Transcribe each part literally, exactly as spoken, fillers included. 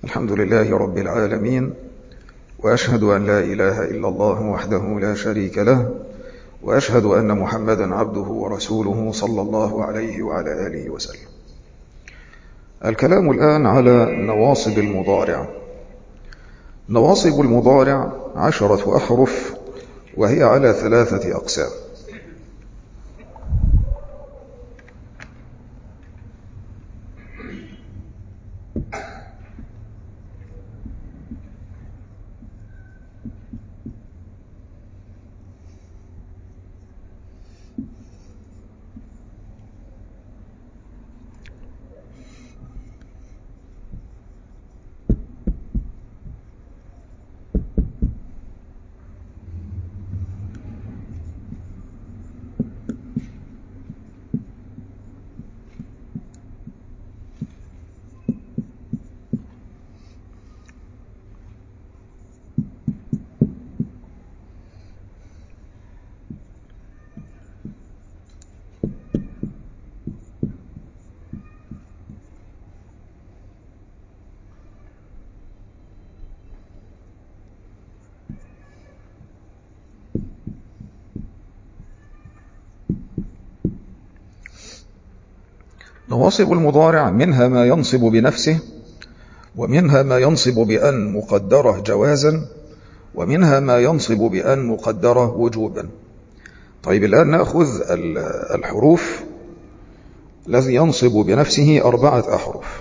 الحمد لله رب العالمين، وأشهد أن لا إله إلا الله وحده لا شريك له، وأشهد أن محمدا عبده ورسوله صلى الله عليه وعلى آله وسلم. الكلام الآن على نواصب المضارع. نواصب المضارع عشرة أحرف، وهي على ثلاثة أقسام. نواصب المضارع منها ما ينصب بنفسه، ومنها ما ينصب بأن مقدرة جوازا، ومنها ما ينصب بأن مقدرة وجوبا. طيب الآن نأخذ الحروف. الذي ينصب بنفسه أربعة أحرف.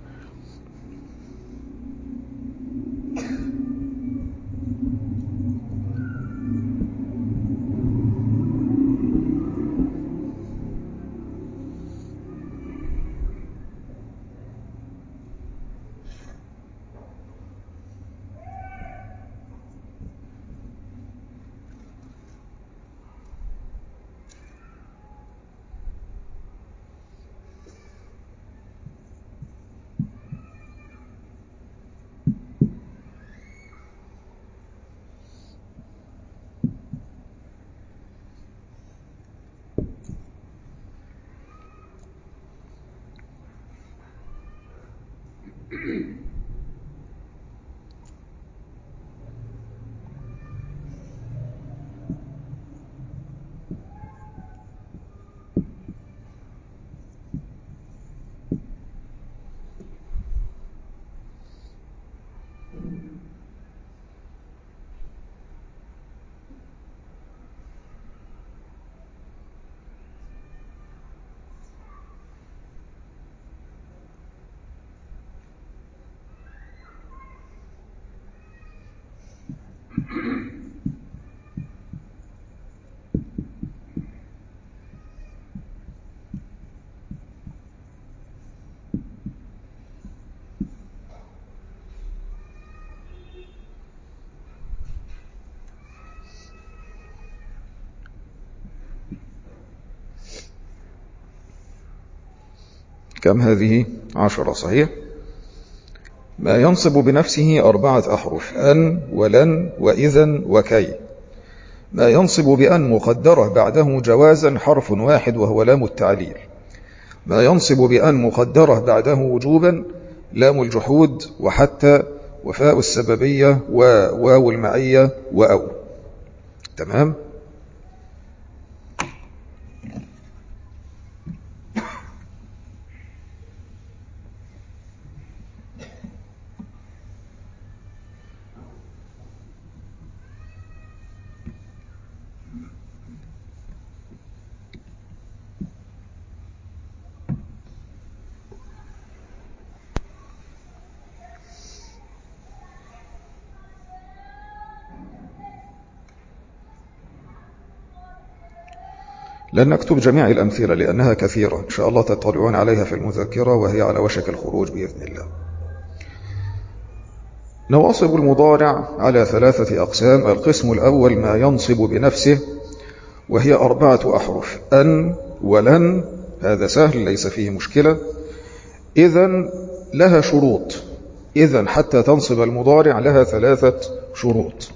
كم هذه؟ عشرة، صحيح. ما ينصب بنفسه أربعة أحرف: أن ولن وإذن وكي. ما ينصب بأن مقدرة بعده جوازا حرف واحد وهو لام التعليل. ما ينصب بأن مقدرة بعده وجوبا لام الجحود وحتى وفاء السببية وواو المعية وأو. تمام؟ لن نكتب جميع الأمثلة لأنها كثيرة، إن شاء الله تطلعون عليها في المذكرة وهي على وشك الخروج بإذن الله. نواصب المضارع على ثلاثة أقسام. القسم الأول ما ينصب بنفسه، وهي أربعة أحرف: أن ولن، هذا سهل ليس فيه مشكلة. إذن لها شروط. إذن حتى تنصب المضارع لها ثلاثة شروط.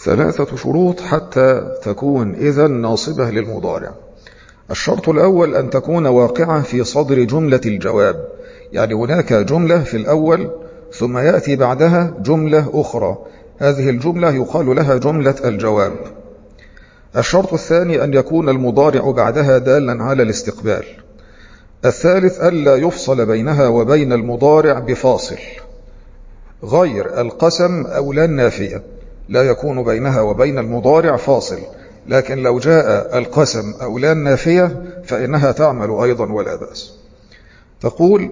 ثلاثة شروط حتى تكون إذن ناصبة للمضارع. الشرط الأول أن تكون واقعة في صدر جملة الجواب، يعني هناك جملة في الأول ثم يأتي بعدها جملة أخرى، هذه الجملة يقال لها جملة الجواب. الشرط الثاني أن يكون المضارع بعدها دالا على الاستقبال. الثالث ألا يفصل بينها وبين المضارع بفاصل غير القسم أو لا النافية، لا يكون بينها وبين المضارع فاصل، لكن لو جاء القسم أو لا النافية فإنها تعمل أيضا ولا بأس. تقول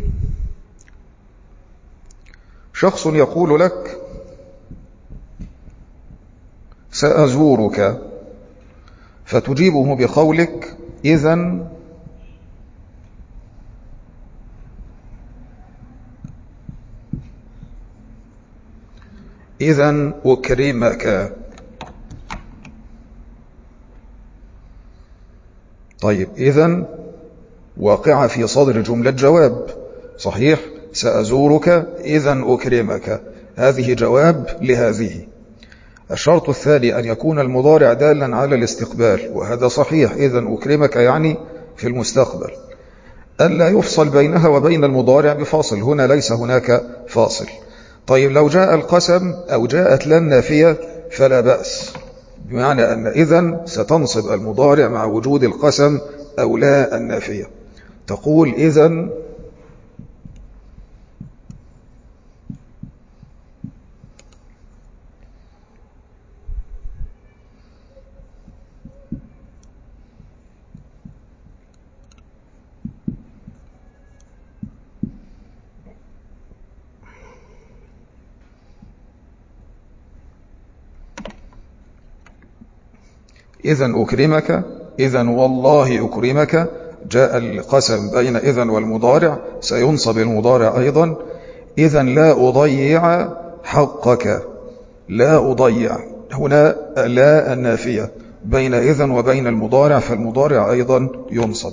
شخص يقول لك سأزورك، فتجيبه بقولك إذن إذن أكرمك. طيب إذن واقعة في صدر جملة جواب صحيح، سأزورك إذن أكرمك، هذه جواب لهذه. الشرط الثاني أن يكون المضارع دالا على الاستقبال، وهذا صحيح، إذن أكرمك يعني في المستقبل. ألا يفصل بينها وبين المضارع بفاصل، هنا ليس هناك فاصل. طيب لو جاء القسم أو جاءت لا النافية فلا بأس، بمعنى أن إذن ستنصب المضارع مع وجود القسم أو لا النافية. تقول إذن إذن أكرمك، إذن والله أكرمك، جاء القسم بين إذن والمضارع سينصب المضارع أيضا. إذن لا أضيع حقك، لا أضيع، هنا لا النافية بين إذن وبين المضارع، فالمضارع أيضا ينصب.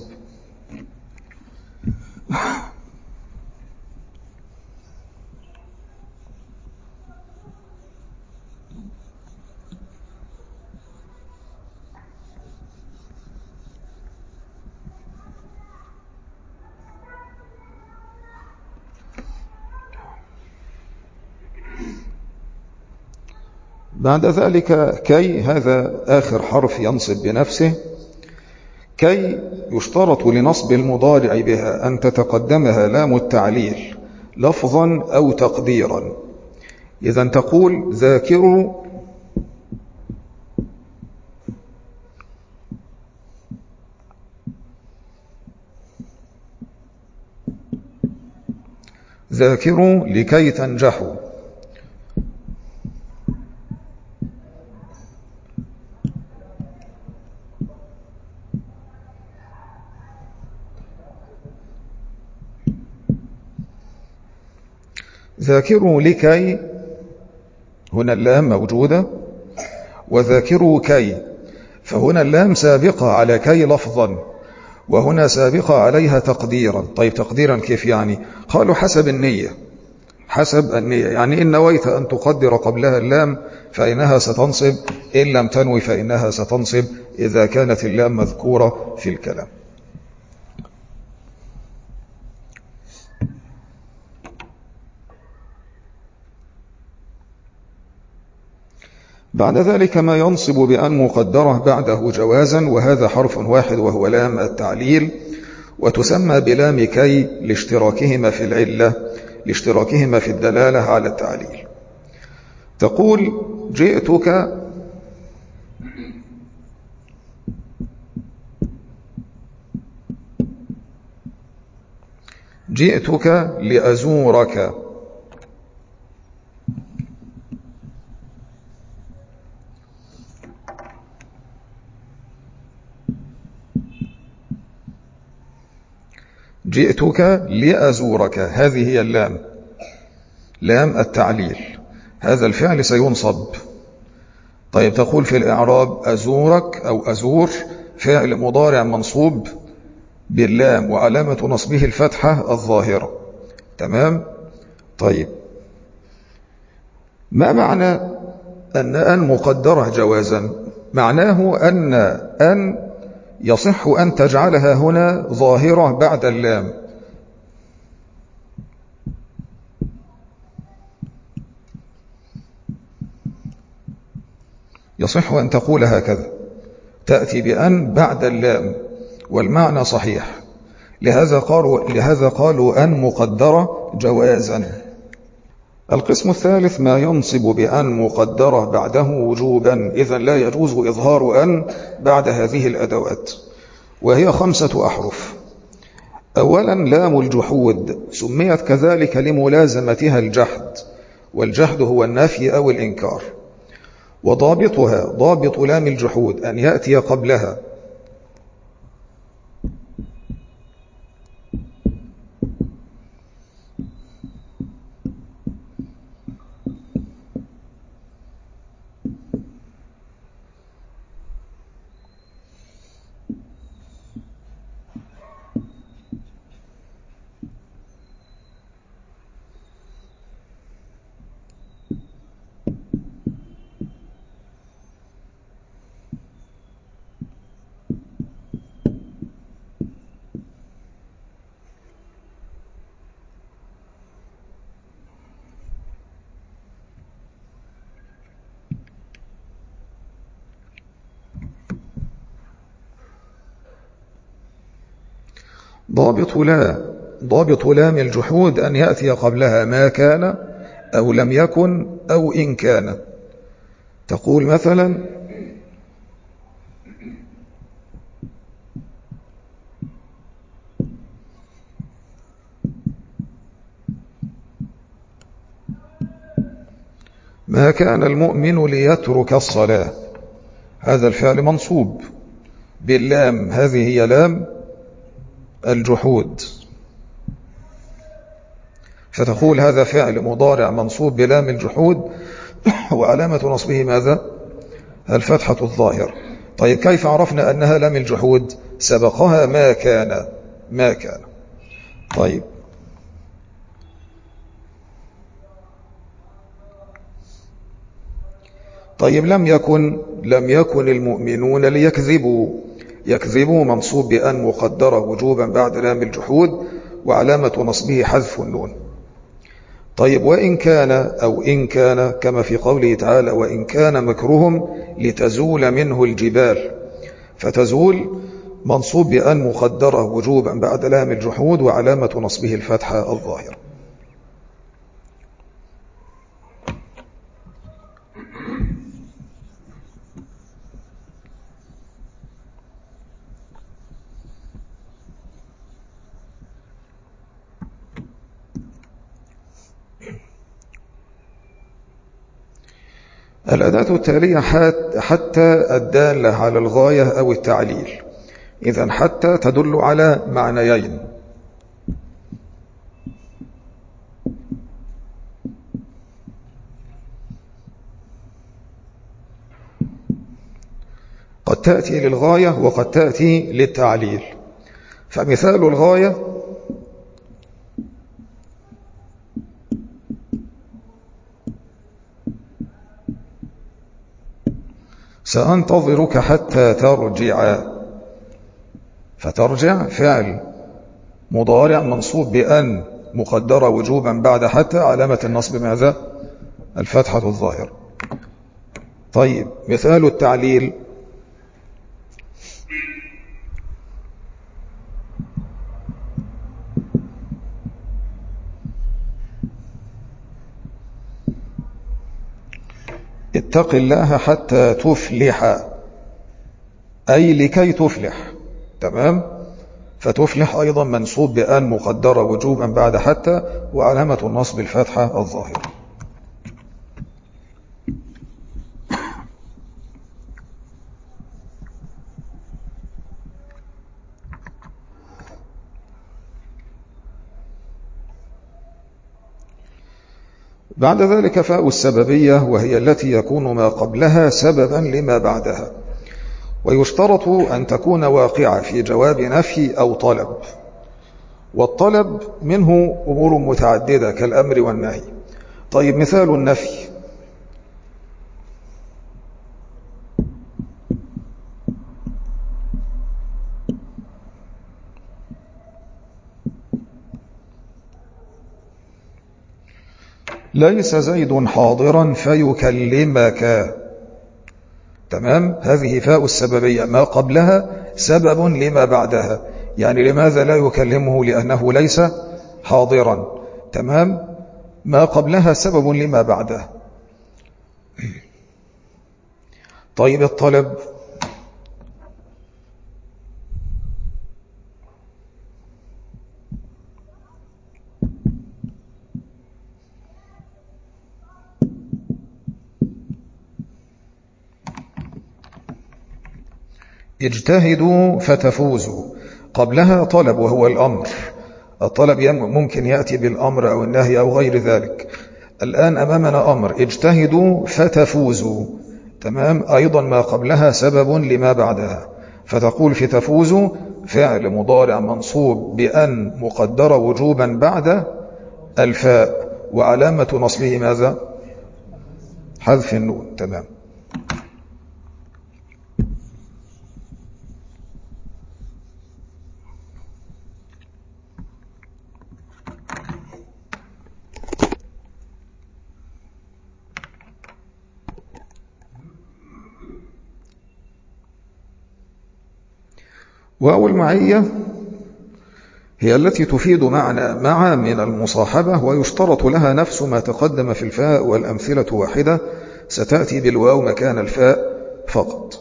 بعد ذلك كي، هذا آخر حرف ينصب بنفسه. كي يشترط لنصب المضارع بها أن تتقدمها لام التعليل لفظا أو تقديرا. إذن تقول ذاكروا ذاكروا لكي تنجحوا. ذاكروا لكي، هنا اللام موجودة، وذاكروا كي، فهنا اللام سابقة على كي لفظا، وهنا سابقة عليها تقديرا. طيب تقديرا كيف يعني؟ قالوا حسب النية، حسب النية، يعني إن نويت أن تقدر قبلها اللام فإنها ستنصب، إن لم تنوي فإنها ستنصب إذا كانت اللام مذكورة في الكلام. بعد ذلك ما ينصب بأن مقدرة بعده جوازا، وهذا حرف واحد وهو لام التعليل، وتسمى بلام كي لاشتراكهما في العلة، لاشتراكهما في الدلالة على التعليل. تقول جئتك جئتك لأزورك. جئتك لأزورك، هذه هي اللام، لام التعليل، هذا الفعل سينصب. طيب تقول في الإعراب أزورك أو أزور فعل مضارع منصوب باللام، وعلامة نصبه الفتحة الظاهرة. تمام. طيب ما معنى أن أن مقدرة جوازا، معناه أن أن يصح أن تجعلها هنا ظاهرة بعد اللام، يصح أن تقول هكذا، تأتي بأن بعد اللام والمعنى صحيح. لهذا قالوا, لهذا قالوا أن مقدرة جوازا. القسم الثالث ما ينصب بأن مقدرة بعده وجوبا، إذن لا يجوز إظهار أن بعد هذه الأدوات، وهي خمسة أحرف. أولا لام الجحود، سميت كذلك لملازمتها الجحد، والجحد هو النفي أو الإنكار. وضابطها، ضابط لام الجحود أن يأتي قبلها ضابط لا ضابط لام الجحود أن يأتي قبلها ما كان أو لم يكن أو إن كان. تقول مثلا ما كان المؤمن ليترك الصلاة، هذا الفعل منصوب باللام، هذه هي لام الجحود، فتقول هذا فعل مضارع منصوب بلام الجحود وعلامة نصبه ماذا؟ الفتحة الظاهرة. طيب كيف عرفنا أنها لام الجحود؟ سبقها ما كان ما كان طيب طيب لم يكن لم يكن المؤمنون ليكذبوا، يكذبوا منصوب بأن مقدرة وجوبا بعد لام الجحود وعلامة نصبه حذف النون. طيب وإن كان أو إن كان كما في قوله تعالى وإن كان مكرهم لتزول منه الجبال، فتزول منصوب بأن مقدرة وجوبا بعد لام الجحود وعلامة نصبه الفتحة الظاهرة. الأداة التالية حتى الدالة على الغاية أو التعليل، إذن حتى تدل على معنيين. قد تأتي للغاية وقد تأتي للتعليل. فمثال الغاية سأنتظرك حتى ترجع، فترجع فعل مضارع منصوب بأن مقدرة وجوبا بعد حتى علامة النصب ماذا؟ الفتحة الظاهرة. طيب مثال التعليل اتق الله حتى تفلح، أي لكي تفلح، تمام؟ فتفلح أيضا منصوب بأن مقدرة وجوبا بعد حتى وعلامة النصب الفتحة الظاهرة. بعد ذلك فاء السببية، وهي التي يكون ما قبلها سببا لما بعدها، ويشترط أن تكون واقعة في جواب نفي أو طلب، والطلب منه أمور متعددة كالأمر والنهي. طيب مثال النفي ليس زيد حاضرا فيكلمك. تمام، هذه فاء السببية ما قبلها سبب لما بعدها، يعني لماذا لا يكلمه؟ لأنه ليس حاضرا. تمام، ما قبلها سبب لما بعدها. طيب الطلب، اجتهدوا فتفوزوا، قبلها طلب وهو الأمر. الطلب ممكن يأتي بالأمر أو النهي أو غير ذلك. الآن أمامنا أمر، اجتهدوا فتفوزوا. تمام، أيضا ما قبلها سبب لما بعدها، فتقول في تفوزوا فعل مضارع منصوب بأن مقدر وجوبا بعد الفاء، وعلامة نصبه ماذا؟ حذف النون. تمام. واو المعية هي التي تفيد معنى مع من المصاحبة، ويشترط لها نفس ما تقدم في الفاء، والأمثلة واحدة ستأتي بالواو مكان الفاء فقط.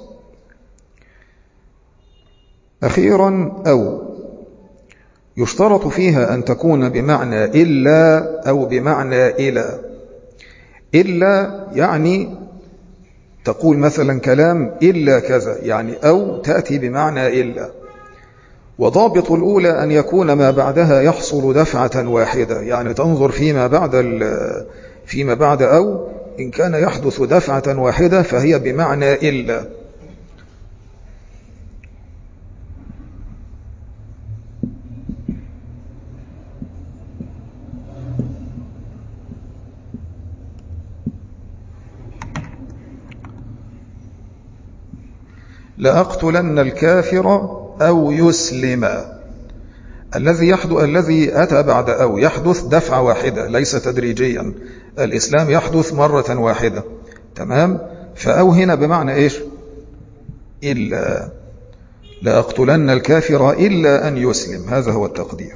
أخيرا أو يشترط فيها أن تكون بمعنى إلا أو بمعنى إلى. إلا يعني تقول مثلا كلام إلا كذا، يعني أو تأتي بمعنى إلا. وضابط الأولى أن يكون ما بعدها يحصل دفعة واحدة، يعني تنظر فيما بعد فيما بعد أو إن كان يحدث دفعة واحدة فهي بمعنى إلا. لأقتلن الكافر أو يسلم. الذي يحدث الذي أتى بعد أو يحدث دفعة واحدة ليس تدريجيا. الإسلام يحدث مرة واحدة. تمام، فأو هنا بمعنى إيش؟ إلا. لأقتلن الكافر إلا أن يسلم، هذا هو التقدير.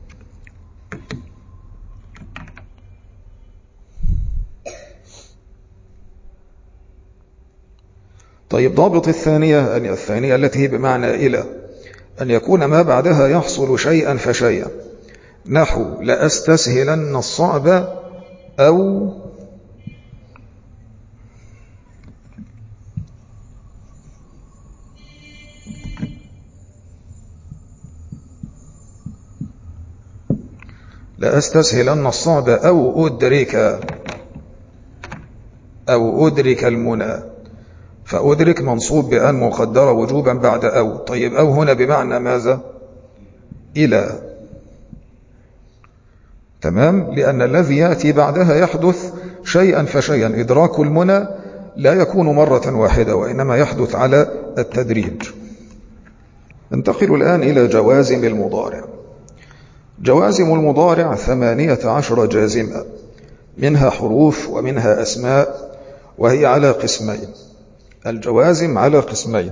طيب ضابط الثانية الثانية التي هي بمعنى إلى أن يكون ما بعدها يحصل شيئا فشيئا، نحو لأستسهلن الصعب أو لأستسهلن الصعب أو أدرك أو أدرك المنى. فأدرك منصوب بأن مقدرة وجوبا بعد أو. طيب أو هنا بمعنى ماذا؟ إلى. تمام، لأن الذي يأتي بعدها يحدث شيئا فشيئا. إدراك المنى لا يكون مرة واحدة، وإنما يحدث على التدريج. ننتقل الآن إلى جوازم المضارع. جوازم المضارع ثمانية عشر جازمة، منها حروف ومنها أسماء، وهي على قسمين. الجوازم على قسمين.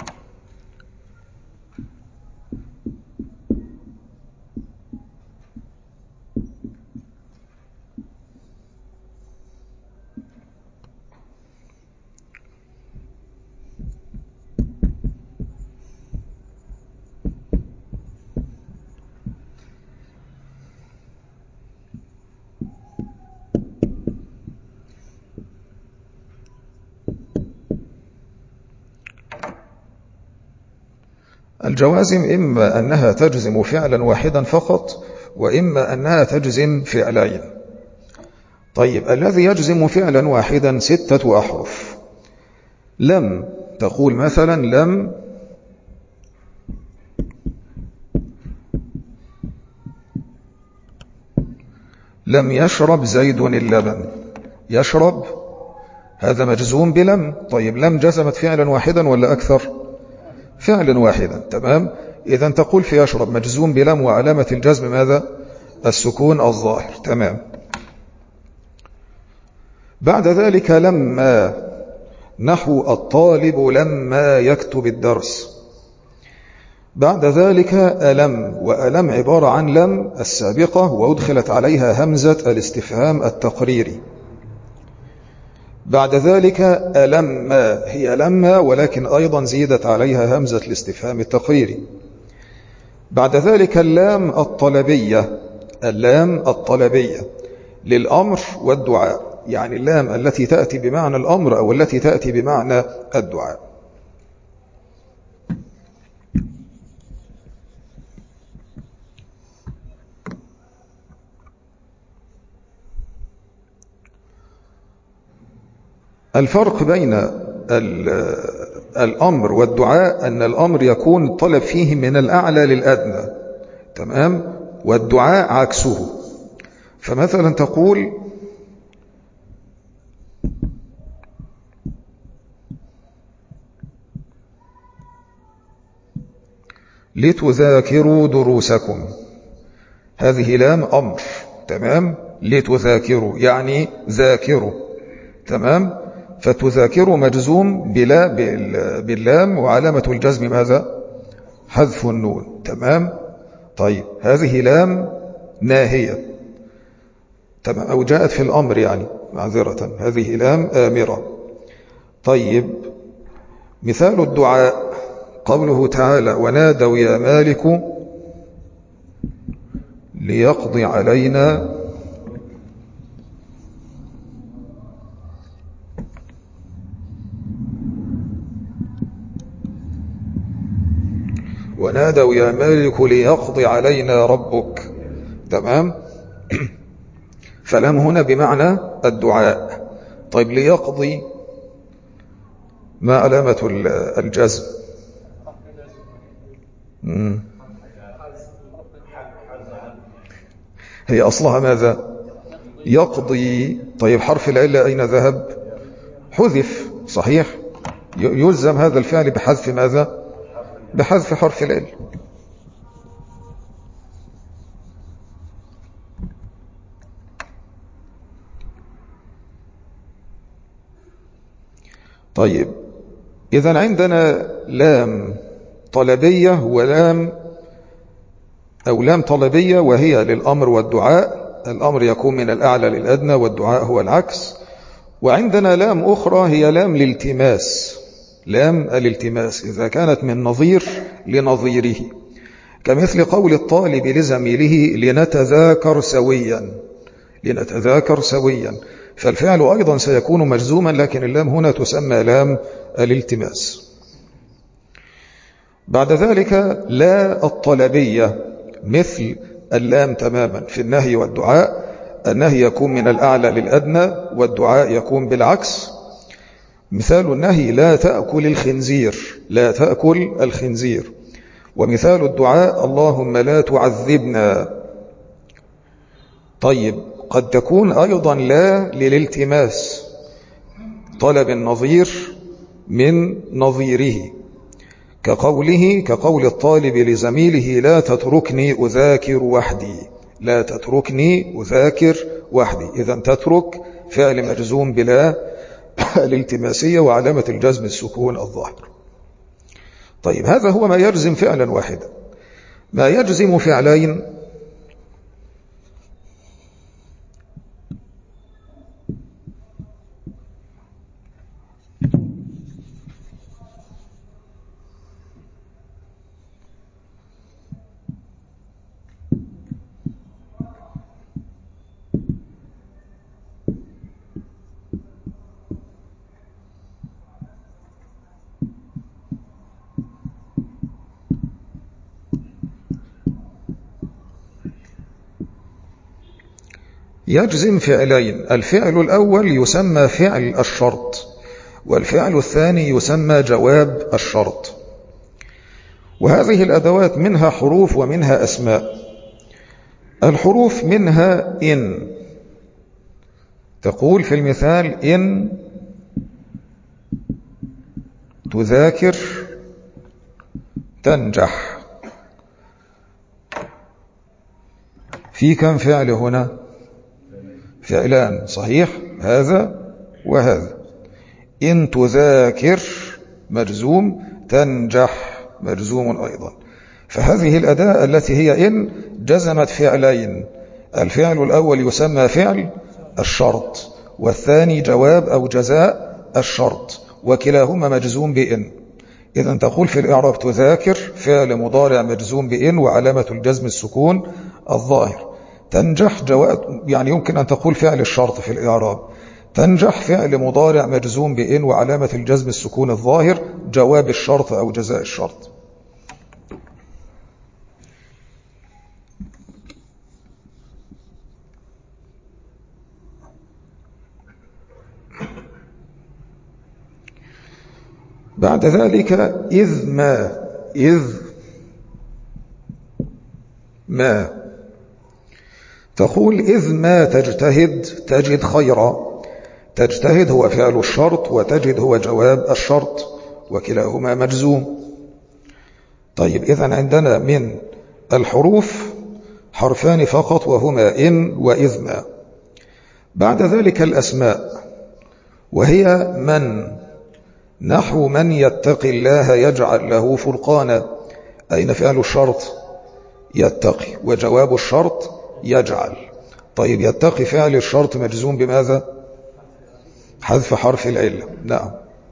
الجوازم إما أنها تجزم فعلا واحدا فقط، وإما أنها تجزم فعلين. طيب الذي يجزم فعلا واحدا ستة أحرف. لم، تقول مثلا لم لم يشرب زيد اللبن. يشرب هذا مجزوم بلم. طيب لم جزمت فعلا واحدا ولا أكثر؟ فعلا واحدا. تمام، إذا تقول في يشرب مجزوم بلم، وعلامة الجزم ماذا؟ السكون الظاهر. تمام. بعد ذلك لما، نحو الطالب لما يكتب الدرس. بعد ذلك ألم، وألم عبارة عن لم السابقة وأدخلت عليها همزة الاستفهام التقريري. بعد ذلك ألما، هي لما ولكن أيضا زيدت عليها همزة الاستفهام التقريري. بعد ذلك اللام الطلبية، اللام الطلبية للأمر والدعاء، يعني اللام التي تأتي بمعنى الأمر أو التي تأتي بمعنى الدعاء. الفرق بين الأمر والدعاء أن الأمر يكون الطلب فيه من الأعلى للأدنى، تمام، والدعاء عكسه. فمثلا تقول لتذاكروا دروسكم، هذه لام أمر، تمام، لتذاكروا يعني ذاكروا، تمام، فتذاكروا مجزوم بلا باللام وعلامة الجزم ماذا؟ حذف النون، تمام. طيب هذه لام ناهية، تمام، أو جاءت في الأمر يعني معذرة، هذه لام آمرة. طيب مثال الدعاء قوله تعالى ونادوا يا مالك ليقضي علينا ونادوا يا مالك ليقضي علينا ربك، تمام. فلام هنا بمعنى الدعاء. طيب ليقضي ما علامة الجزم؟ مم. هي أصلها ماذا؟ يقضي. طيب حرف العلة أين ذهب؟ حذف، صحيح، يلزم هذا الفعل بحذف ماذا؟ بحذف حرف العلة. طيب إذن عندنا لام طلبية ولام أو لام طلبية وهي للأمر والدعاء، الأمر يكون من الأعلى للأدنى والدعاء هو العكس. وعندنا لام أخرى هي لام الالتماس، لام الالتماس إذا كانت من نظير لنظيره، كمثل قول الطالب لزميله لنتذاكر سويا، لنتذاكر سويا، فالفعل أيضا سيكون مجزوما لكن اللام هنا تسمى لام الالتماس. بعد ذلك لا الطلبية مثل اللام تماما في النهي والدعاء، النهي يكون من الأعلى للأدنى والدعاء يكون بالعكس. مثال النهي لا تأكل الخنزير، لا تأكل الخنزير. ومثال الدعاء اللهم لا تعذبنا. طيب قد تكون أيضا لا للالتماس، طلب النظير من نظيره، كقوله كقول الطالب لزميله لا تتركني أذاكر وحدي، لا تتركني أذاكر وحدي. إذن تترك فعل مجزوم بلا الالتماسية وعلامة الجزم السكون الظاهر. طيب هذا هو ما يجزم فعلا واحدا. ما يجزم فعلين يجزم فعلين، الفعل الأول يسمى فعل الشرط، والفعل الثاني يسمى جواب الشرط. وهذه الأدوات منها حروف ومنها أسماء. الحروف منها إن، تقول في المثال إن تذاكر تنجح. في كم فعل هنا؟ فعلان، صحيح، هذا وهذا. إن تذاكر مجزوم، تنجح مجزوم أيضا. فهذه الأداة التي هي إن جزمت فعلين، الفعل الأول يسمى فعل الشرط، والثاني جواب أو جزاء الشرط، وكلاهما مجزوم بإن. إذن تقول في الإعراب تذاكر فعل مضارع مجزوم بإن وعلامة الجزم السكون الظاهر. تنجح جواب، يعني يمكن أن تقول فعل الشرط في الإعراب. تنجح فعل مضارع مجزوم بإن وعلامة الجزم السكون الظاهر، جواب الشرط أو جزاء الشرط. بعد ذلك إذ ما، إذ ما تقول إذ ما تجتهد تجد خيرا. تجتهد هو فعل الشرط، وتجد هو جواب الشرط، وكلاهما مجزوم. طيب إذن عندنا من الحروف حرفان فقط، وهما إن وإذ ما. بعد ذلك الأسماء، وهي من، نحو من يتقي الله يجعل له فرقانا. أين فعل الشرط؟ يتقي، وجواب الشرط يجعل. طيب يتقي فعل الشرط مجزوم بماذا؟ حذف حرف العلة. نعم.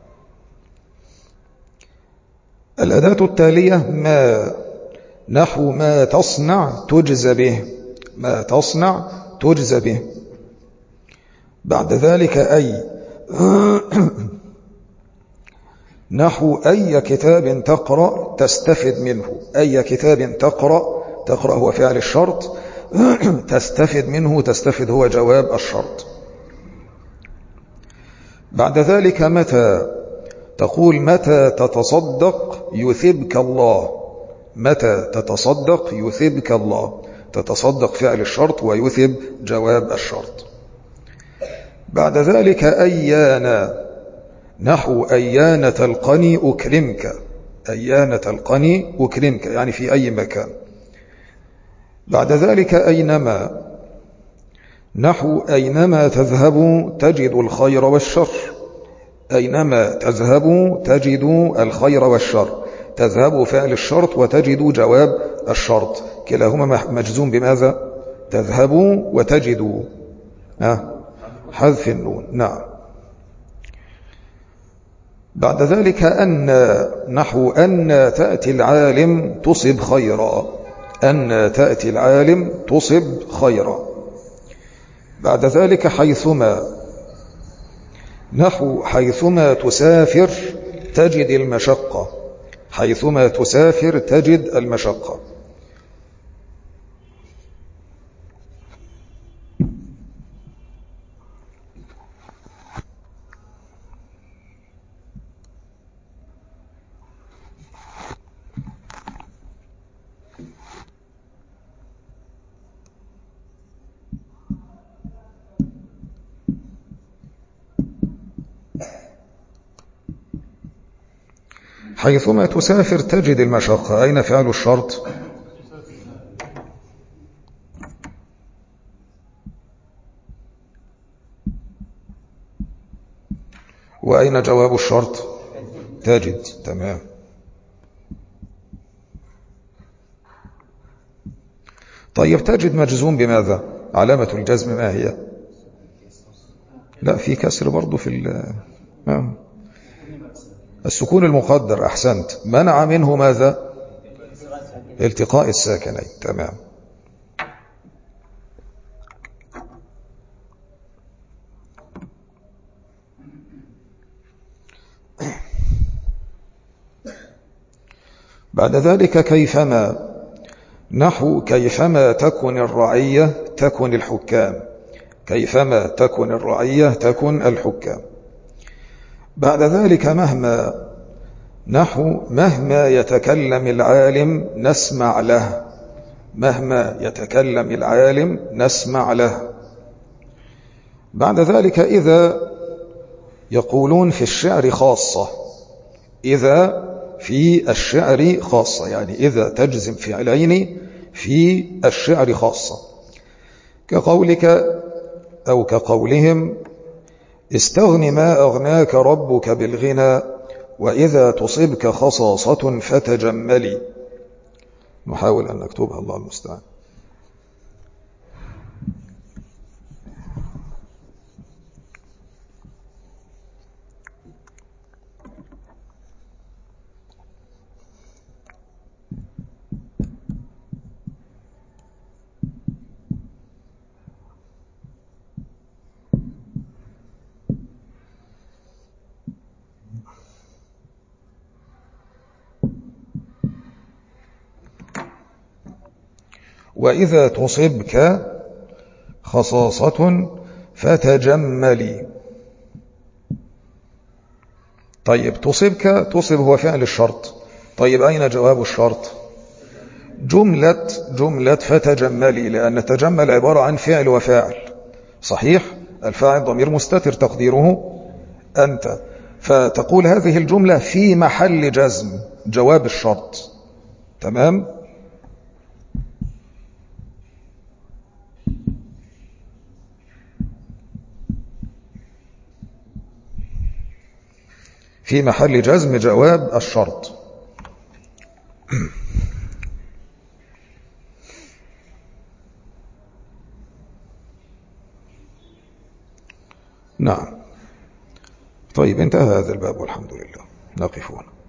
الأداة التالية ما، نحو ما تصنع تجزى به، ما تصنع تجزى به. بعد ذلك أي، نحو أي كتاب تقرأ تستفد منه. أي كتاب تقرأ، تقرأ هو فعل الشرط، تستفد منه، تستفد هو جواب الشرط. بعد ذلك متى، تقول متى تتصدق يثبك الله. متى تتصدق يثبك الله، تتصدق فعل الشرط ويثب جواب الشرط. بعد ذلك أيانا، نحو أيان تلقني أكرمك. أيان تلقني أكرمك، يعني في أي مكان. بعد ذلك أينما، نحو أينما تذهب تجد الخير والشر. أينما تذهب تجد الخير والشر، تذهب فعل الشرط وتجد جواب الشرط، كلاهما مجزوم بماذا؟ تذهب وتجد، أه؟ حذف النون. نعم. بعد ذلك أن، نحو أن تأتي العالم تصب خيرا. أن تأتي العالم تصب خيرا. بعد ذلك حيثما، نحو حيثما تسافر تجد المشقة. حيثما تسافر تجد المشقة. حيثما تسافر تجد المشقة، أين فعل الشرط؟ وأين جواب الشرط؟ تجد. تمام. طيب تجد مجزوم بماذا؟ علامة الجزم ما هي؟ لا، في كسر برضو في ال آه. السكون المقدر. أحسنت. منع منه ماذا؟ التقاء الساكنين. تمام. بعد ذلك كيفما، نحو كيفما تكن الرعية تكن الحكام. كيفما تكن الرعية تكن الحكام. بعد ذلك مهما، نحو مهما يتكلم العالم نسمع له. مهما يتكلم العالم نسمع له. بعد ذلك إذا، يقولون في الشعر خاصة. إذا في الشعر خاصة، يعني إذا تجزم فعلين في الشعر خاصة، كقولك أو كقولهم استغن ما أغناك ربك بالغنى، وإذا تصبك خصاصة فتجملي. نحاول أن نكتبها، الله المستعان. وإذا تصبك خصاصة فتجملي. طيب تصبك، تصب هو فعل الشرط. طيب أين جواب الشرط؟ جملة جملة فتجملي، لأن تجمل عبارة عن فعل وفاعل. صحيح، الفاعل ضمير مستتر تقديره أنت، فتقول هذه الجملة في محل جزم جواب الشرط. تمام. في محل جزم جواب الشرط. نعم. طيب انتهى هذا الباب والحمد لله. نقف هنا.